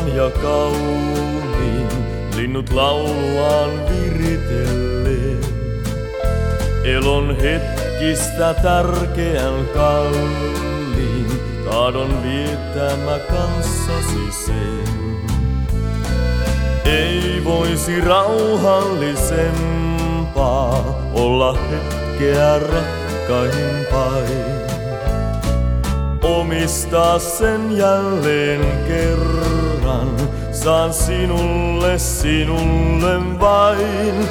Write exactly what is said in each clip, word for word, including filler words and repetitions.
ja kauniin, linnut lauluaan viritellen. Elon hetkistä tärkeän kalliin, tahdon viettää mä kanssasi sen. Ei voisi rauhallisempaa olla hetkeä rakkaimpain. Omistaa sen jälleen kerran, saan sinulle, sinulle vain.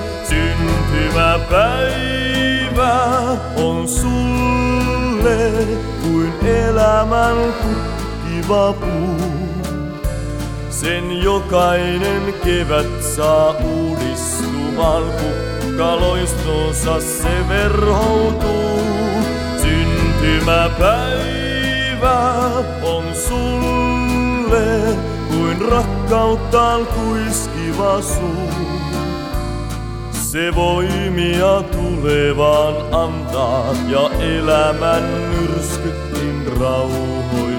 Syntymäpäivä on sulle kuin elämän kukkiva puu. Sen jokainen kevät saa uudistumaan, kukkaloistonsa se verhoutuu. Syntymäpäivä on sulle kuin rakkauttaan kuiskiva suu. Se voimia tulevaan antaa ja elämän myrskytkin rauhoittuu.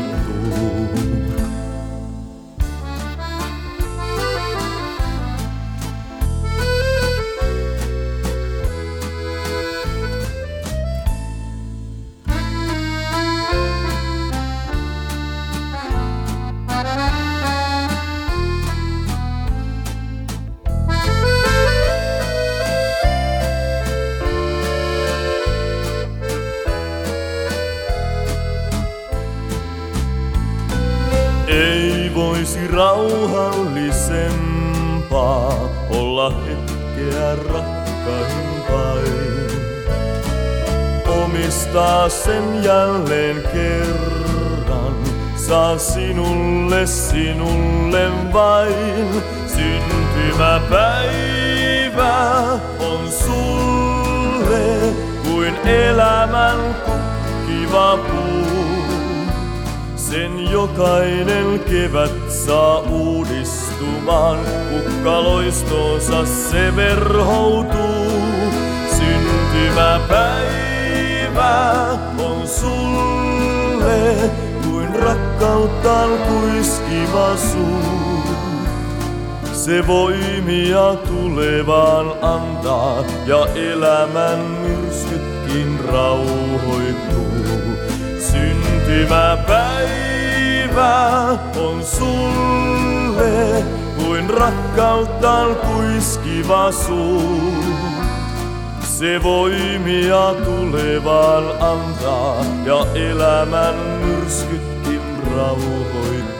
Ei voisi rauhallisempaa olla hetkeä rakkaimpain. Omistaa sen jälleen kerran, saan sinulle, sinulle vain. Syntymäpäivä on sulle kuin elämän kukkiva puu. Sen jokainen kevät saa uudistumaan, kukkaloistonsa se verhoutuu. Syntymäpäivä on sulle kuin rakkauttaan kuiskiva suu. Se voimia tulevaan antaa ja elämän myrskytkin rauhoittuu. Syntymäpäivä on sulle kuin rakkauttaan kuiskiva suu. Se voimia tulevaan antaa ja elämän myrskytkin rauhoittuu.